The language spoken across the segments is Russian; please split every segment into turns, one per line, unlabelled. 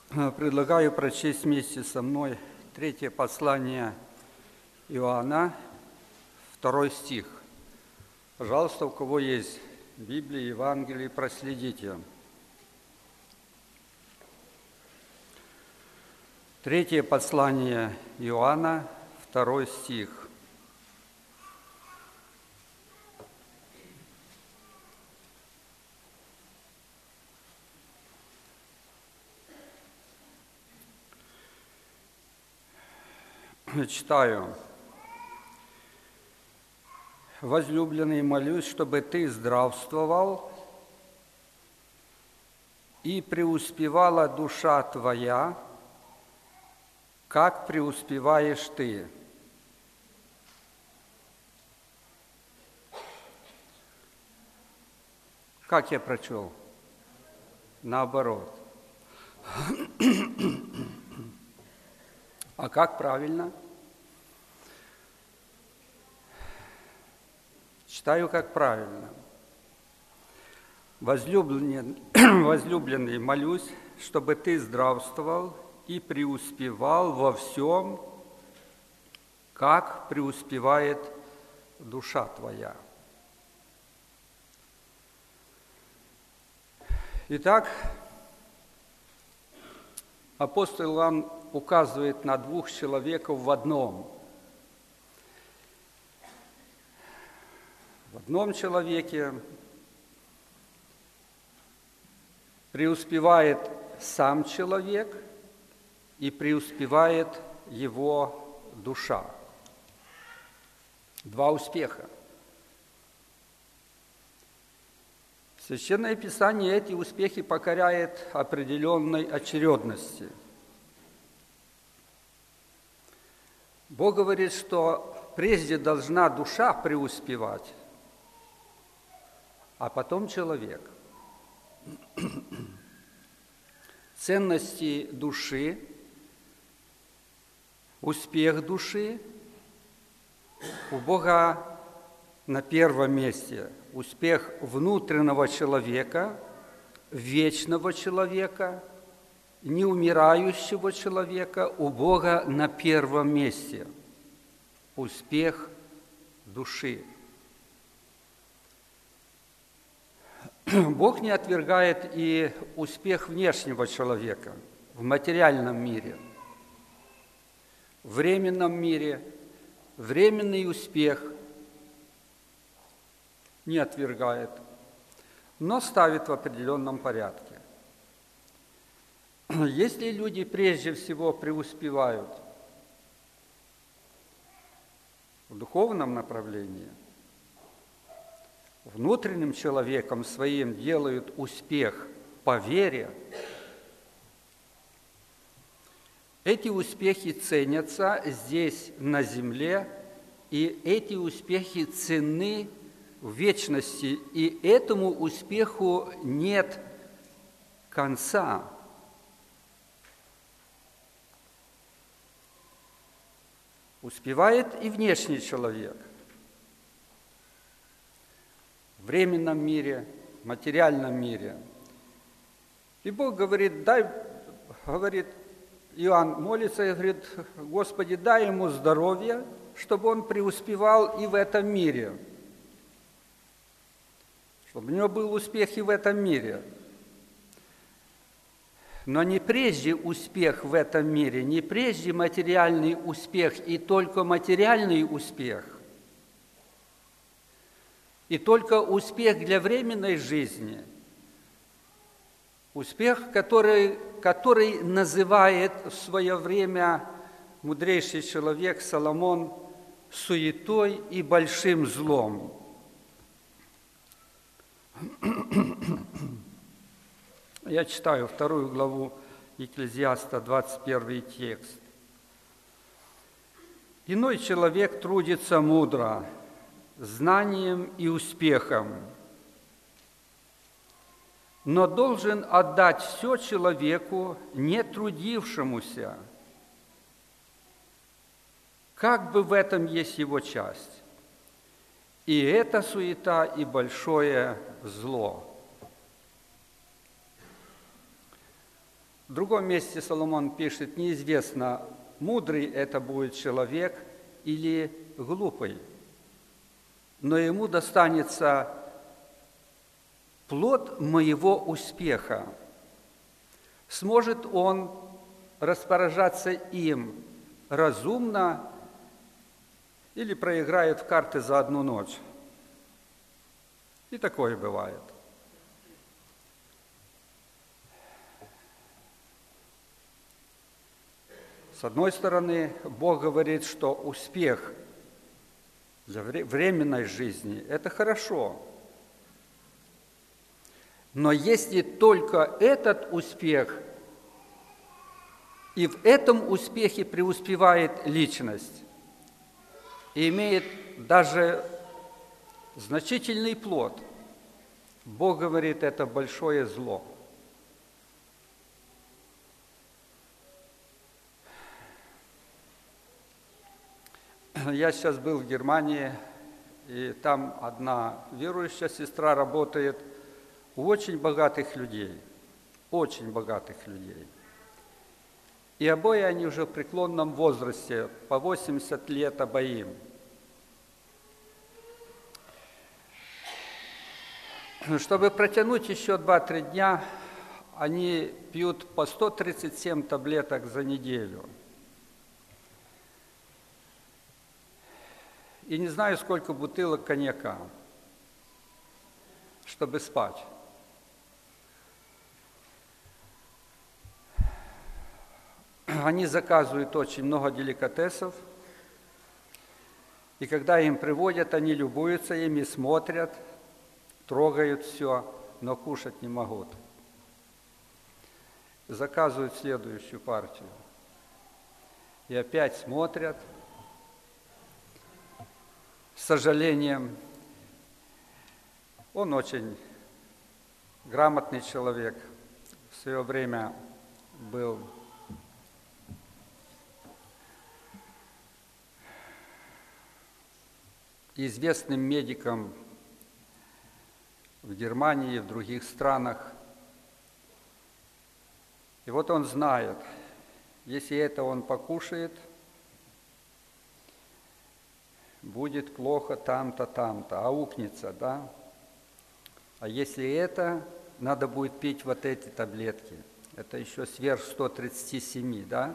Предлагаю прочесть вместе со мной третье послание Иоанна, 2 стих. Пожалуйста, у кого есть Библия, Евангелие, проследите. Третье послание Иоанна, 2 стих. Читаю. «Возлюбленный, молюсь, чтобы ты здравствовал и преуспевала душа твоя, как преуспеваешь ты». Как я прочел? Наоборот. А как правильно? Читаю, как правильно. Возлюбленный, молюсь, чтобы ты здравствовал и преуспевал во всем, как преуспевает душа твоя. Итак, апостол Иоанн указывает на двух человеков в одном. В одном человеке преуспевает сам человек и преуспевает его душа. Два успеха. Священное Писание эти успехи покоряет определенной очередности. Бог говорит, что прежде должна душа преуспевать, а потом человек. Ценности души, успех души у Бога на первом месте. Успех внутреннего человека, вечного человека, неумирающего человека у Бога на первом месте. Успех души. Бог не отвергает и успех внешнего человека в материальном мире. В временном мире временный успех не отвергает, но ставит в определенном порядке. Если люди прежде всего преуспевают в духовном направлении, внутренним человеком своим делают успех по вере, эти успехи ценятся здесь, на земле, и эти успехи ценны в вечности, и этому успеху нет конца. Успевает и внешний человек. В временном мире, в материальном мире. И Бог говорит, Иоанн молится и говорит, Господи, дай ему здоровье, чтобы он преуспевал и в этом мире. Чтобы у него был успех и в этом мире. Но не прежде успех в этом мире, не прежде материальный успех и только материальный успех. И только успех для временной жизни. Успех, который называет в свое время мудрейший человек Соломон суетой и большим злом. Я читаю 2 главу Екклезиаста, 21 текст. «Иной человек трудится мудро, знанием и успехом, но должен отдать все человеку, не трудившемуся, как бы в этом есть его часть. И это суета и большое зло». В другом месте Соломон пишет: неизвестно, мудрый это будет человек или глупый, но ему достанется плод моего успеха. Сможет он распоряжаться им разумно или проиграет в карты за одну ночь. И такое бывает. С одной стороны, Бог говорит, что успех для временной жизни – это хорошо. Но если только этот успех, и в этом успехе преуспевает личность, и имеет даже значительный плод, Бог говорит, это большое зло. Я сейчас был в Германии, и там одна верующая сестра работает у очень богатых людей, очень богатых людей. И обои они уже в преклонном возрасте, по 80 лет обоим. Чтобы протянуть еще 2-3 дня, они пьют по 137 таблеток за неделю. И не знаю, сколько бутылок коньяка, чтобы спать. Они заказывают очень много деликатесов, и когда им приводят, они любуются ими, смотрят, трогают все, но кушать не могут. Заказывают следующую партию. И опять смотрят, с сожалением. Он очень грамотный человек, в свое время был известным медиком в Германии и в других странах. И вот он знает, если это он покушает, будет плохо там-то, там-то, аукнется, да? А если это, надо будет пить вот эти таблетки. Это еще сверх 137, да?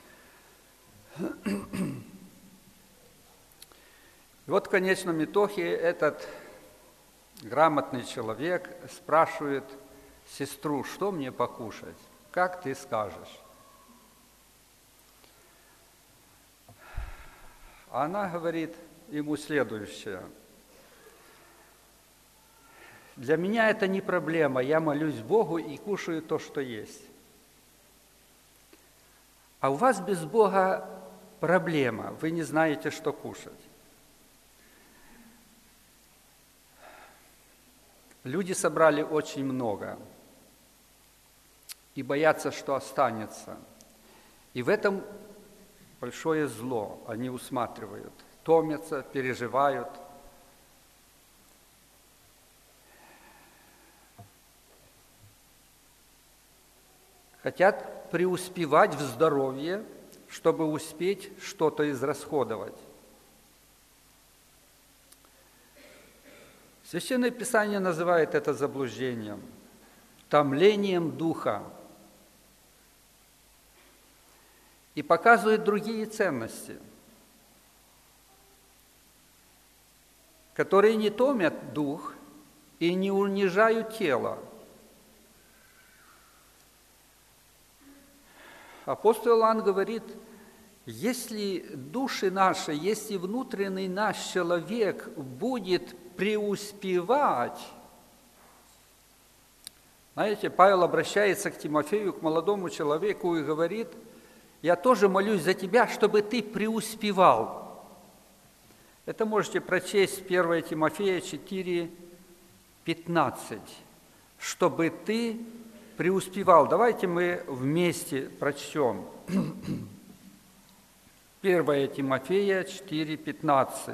И вот в конечном итоге этот грамотный человек спрашивает сестру: что мне покушать? Как ты скажешь? А она говорит ему следующее: для меня это не проблема, я молюсь Богу и кушаю то, что есть. А у вас без Бога проблема, вы не знаете, что кушать. Люди собрали очень много и боятся, что останется. И в этом большое зло они усматривают, томятся, переживают. Хотят преуспевать в здоровье, чтобы успеть что-то израсходовать. Священное Писание называет это заблуждением, томлением духа, и показывает другие ценности, которые не томят дух и не унижают тело. Апостол Иоанн говорит: если души наши, если внутренний наш человек будет преуспевать, знаете, Павел обращается к Тимофею, к молодому человеку, и говорит: я тоже молюсь за тебя, чтобы ты преуспевал. Это можете прочесть 1 Тимофея 4:15, чтобы ты преуспевал. Давайте мы вместе прочтем. 1 Тимофея 4:15.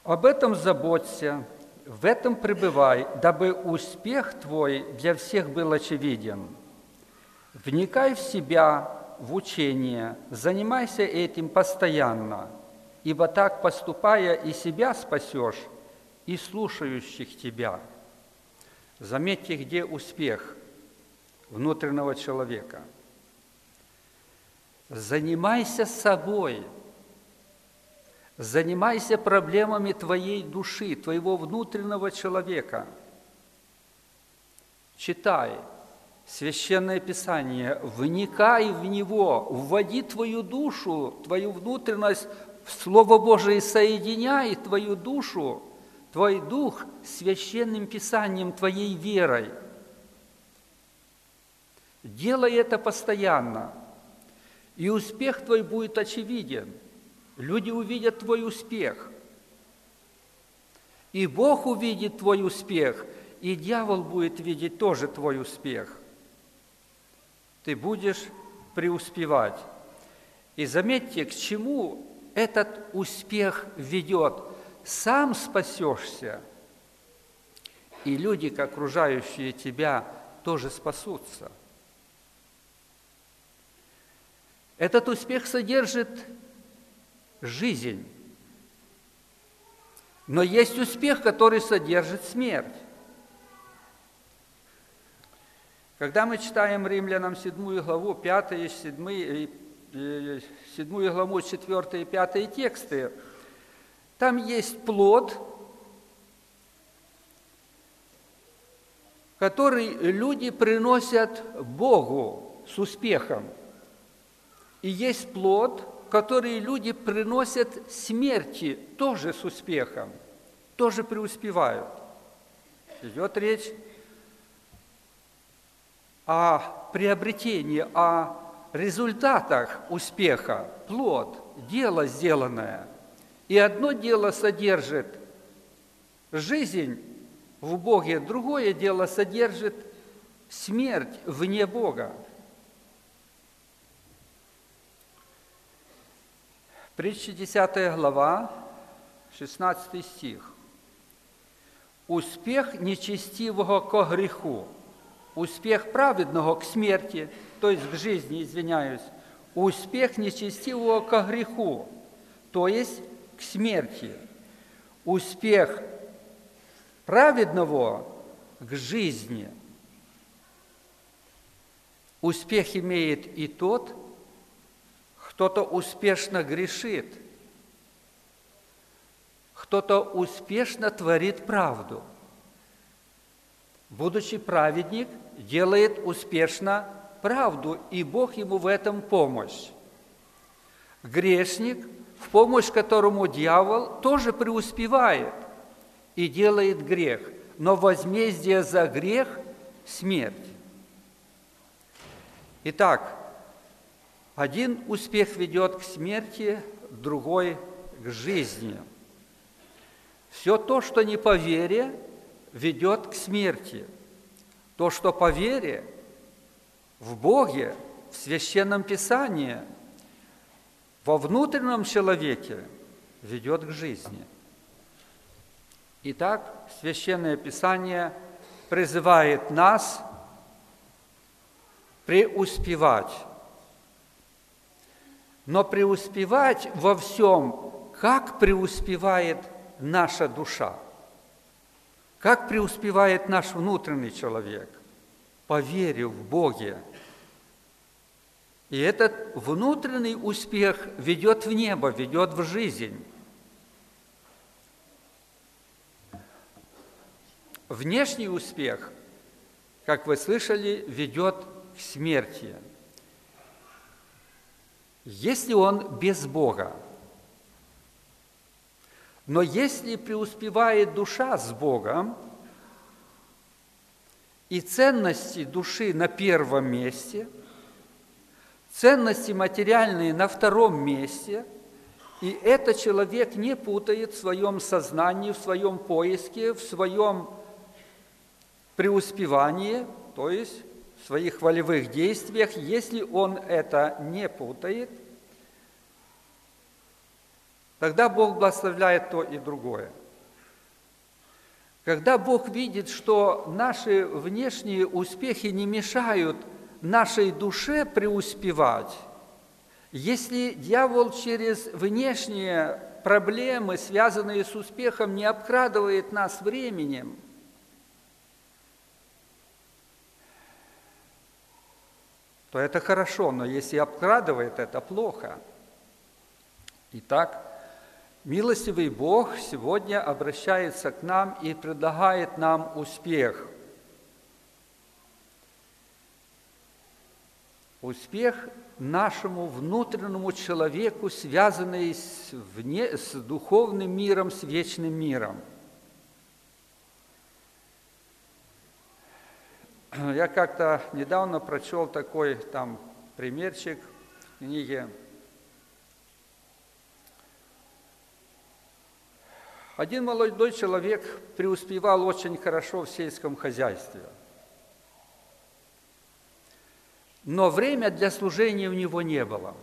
Об этом заботься, в этом пребывай, дабы успех твой для всех был очевиден. Вникай в себя, в учение, занимайся этим постоянно, ибо так поступая и себя спасешь, и слушающих тебя. Заметьте, где успех внутреннего человека. Занимайся собой, занимайся проблемами твоей души, твоего внутреннего человека. Читай Священное Писание, вникай в него, вводи твою душу, твою внутренность в Слово Божие, соединяй твою душу, твой дух с Священным Писанием, твоей верой. Делай это постоянно, и успех твой будет очевиден. Люди увидят твой успех, и Бог увидит твой успех, и дьявол будет видеть тоже твой успех. Ты будешь преуспевать. И заметьте, к чему этот успех ведет. Сам спасешься, и люди, окружающие тебя, тоже спасутся. Этот успех содержит жизнь, но есть успех, который содержит смерть. Когда мы читаем Римлянам 7 главу, 5, 7 главу, 4 и 5 тексты, там есть плод, который люди приносят Богу с успехом. И есть плод, который люди приносят смерти тоже с успехом, тоже преуспевают. Идет речь о приобретении, о результатах успеха, плод, дело сделанное. И одно дело содержит жизнь в Боге, другое дело содержит смерть вне Бога. Притча 10 глава, 16 стих. «Успех нечестивого ко греху, успех праведного к смерти», то есть к жизни, извиняюсь, «успех нечестивого ко греху», то есть к смерти, «успех праведного к жизни». Успех имеет и тот, кто-то успешно грешит, кто-то успешно творит правду. Будучи праведник, делает успешно правду, и Бог ему в этом помощь. Грешник, в помощь которому дьявол, тоже преуспевает и делает грех, но возмездие за грех – смерть. Итак, один успех ведет к смерти, другой – к жизни. Все то, что не по вере, ведет к смерти. То, что по вере, в Боге, в Священном Писании, во внутреннем человеке, ведет к жизни. Итак, Священное Писание призывает нас преуспевать. Но преуспевать во всем, как преуспевает наша душа, как преуспевает наш внутренний человек, по вере в Боге. И этот внутренний успех ведет в небо, ведет в жизнь. Внешний успех, как вы слышали, ведет к смерти, если он без Бога. Но если преуспевает душа с Богом, и ценности души на первом месте, ценности материальные на втором месте, и этот человек не путает в своем сознании, в своем поиске, в своем преуспевании, то есть в своих волевых действиях, если он это не путает, тогда Бог благословляет то и другое. Когда Бог видит, что наши внешние успехи не мешают нашей душе преуспевать, если дьявол через внешние проблемы, связанные с успехом, не обкрадывает нас временем, то это хорошо, но если обкрадывает, это плохо. Итак, милостивый Бог сегодня обращается к нам и предлагает нам успех. Успех нашему внутреннему человеку, связанный с духовным миром, с вечным миром. Я как-то недавно прочел такой примерчик в книге. Один молодой человек преуспевал очень хорошо в сельском хозяйстве. Но время для служения у него не было.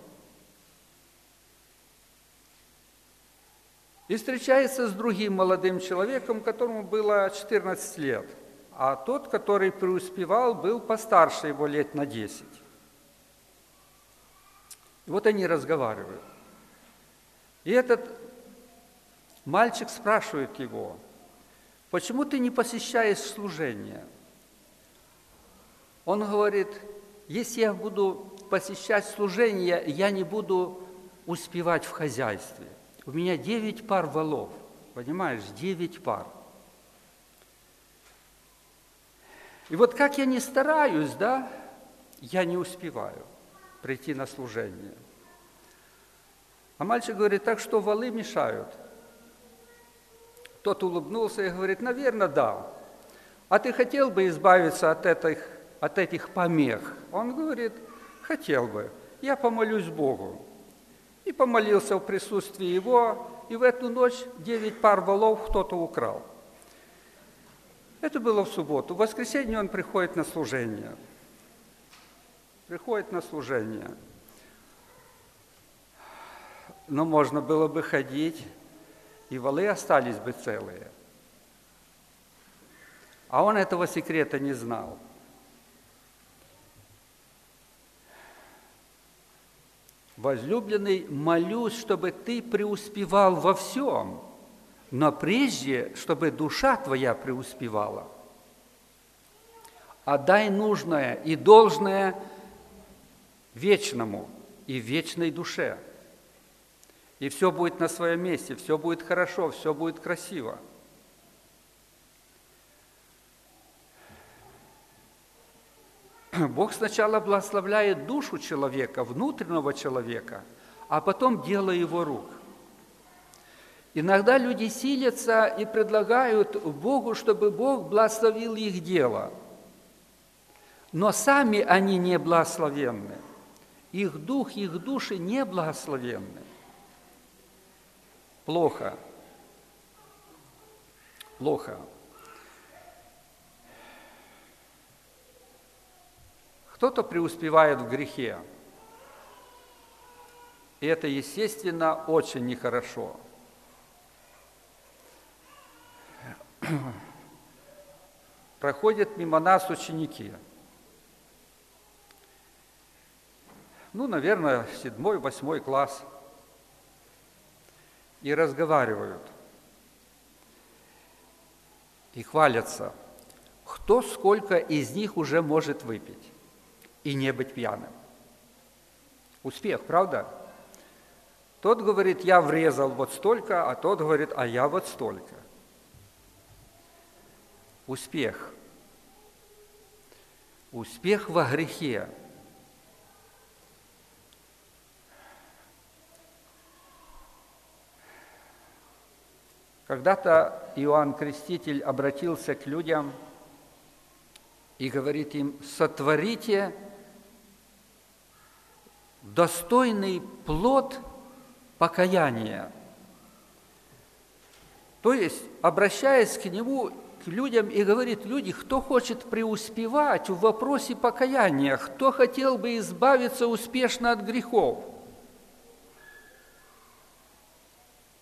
И встречается с другим молодым человеком, которому было 14 лет. А тот, который преуспевал, был постарше его лет на 10. И вот они разговаривают. И этот мальчик спрашивает его: почему ты не посещаешь служение? Он говорит: если я буду посещать служение, я не буду успевать в хозяйстве. У меня 9 пар волов, понимаешь, 9 пар. И вот как я ни стараюсь, я не успеваю прийти на служение. А мальчик говорит: так что волы мешают? Тот улыбнулся и говорит: наверное, да. А ты хотел бы избавиться от этих помех? Он говорит: хотел бы. Я помолюсь Богу. И помолился в присутствии его, и в эту ночь 9 пар волов кто-то украл. Это было в субботу. В воскресенье он приходит на служение. Но можно было бы ходить, и волы остались бы целые. А он этого секрета не знал. Возлюбленный, молюсь, чтобы ты преуспевал во всем, но прежде, чтобы душа твоя преуспевала. Отдай нужное и должное вечному и вечной душе. И все будет на своем месте, все будет хорошо, все будет красиво. Бог сначала благословляет душу человека, внутреннего человека, а потом дело его рук. Иногда люди силятся и предлагают Богу, чтобы Бог благословил их дело. Но сами они не благословенны. Их дух, их души не благословенны. Плохо. Кто-то преуспевает в грехе. И это, естественно, очень нехорошо. Проходят мимо нас ученики. Наверное, 7-8 класс. И разговаривают. И хвалятся, кто сколько из них уже может выпить и не быть пьяным. Успех, правда? Тот говорит: я врезал вот столько, а тот говорит: а я вот столько. Успех. Успех во грехе. Когда-то Иоанн Креститель обратился к людям и говорит им: сотворите достойный плод покаяния. То есть, обращаясь к нему, к людям, и говорит: люди, кто хочет преуспевать в вопросе покаяния, кто хотел бы избавиться успешно от грехов?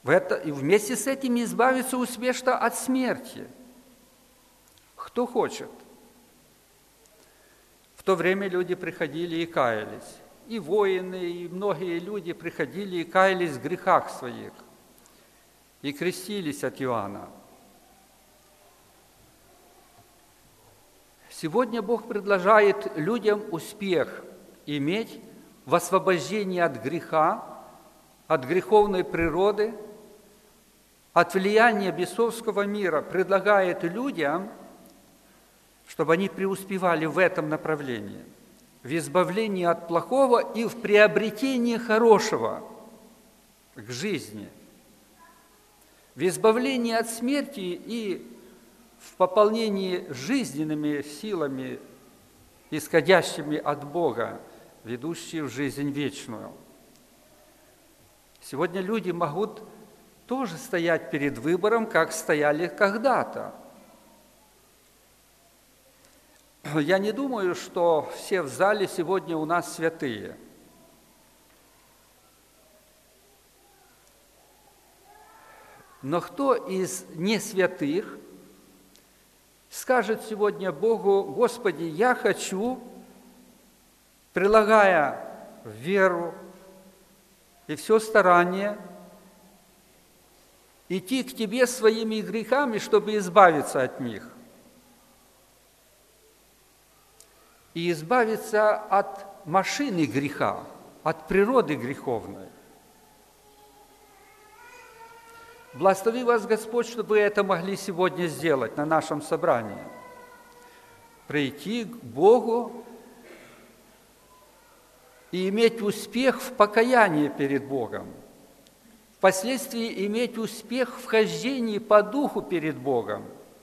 И вместе с этим избавиться успешно от смерти. Кто хочет? В то время люди приходили и каялись. И воины, и многие люди приходили и каялись в грехах своих. И крестились от Иоанна. Сегодня Бог предлагает людям успех иметь в освобождении от греха, от греховной природы, от влияния бесовского мира. Предлагает людям, чтобы они преуспевали в этом направлении, в избавлении от плохого и в приобретении хорошего к жизни, в избавлении от смерти и в пополнении жизненными силами, исходящими от Бога, ведущие в жизнь вечную. Сегодня люди могут тоже стоять перед выбором, как стояли когда-то. Я не думаю, что все в зале сегодня у нас святые. Но кто из несвятых скажет сегодня Богу: Господи, я хочу, прилагая веру и все старание, идти к Тебе своими грехами, чтобы избавиться от них. И избавиться от машины греха, от природы греховной. Благослови вас Господь, чтобы вы это могли сегодня сделать на нашем собрании. Прийти к Богу и иметь успех в покаянии перед Богом. Впоследствии иметь успех в хождении по духу перед Богом.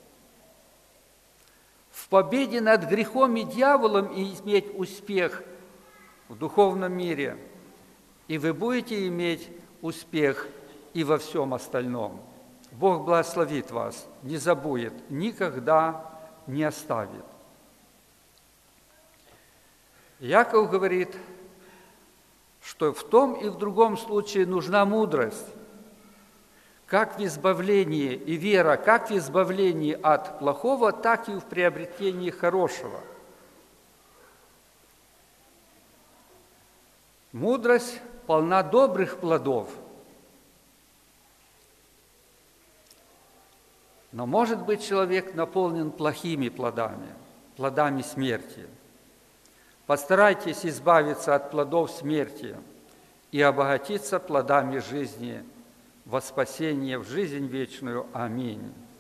В победе над грехом и дьяволом и иметь успех в духовном мире. И вы будете иметь успех и во всем остальном. Бог благословит вас, не забудет, никогда не оставит. Яков говорит, что в том и в другом случае нужна мудрость, как в избавлении, и вера, как в избавлении от плохого, так и в приобретении хорошего. Мудрость полна добрых плодов, но может быть человек наполнен плохими плодами, плодами смерти. Постарайтесь избавиться от плодов смерти и обогатиться плодами жизни во спасение, в жизнь вечную. Аминь.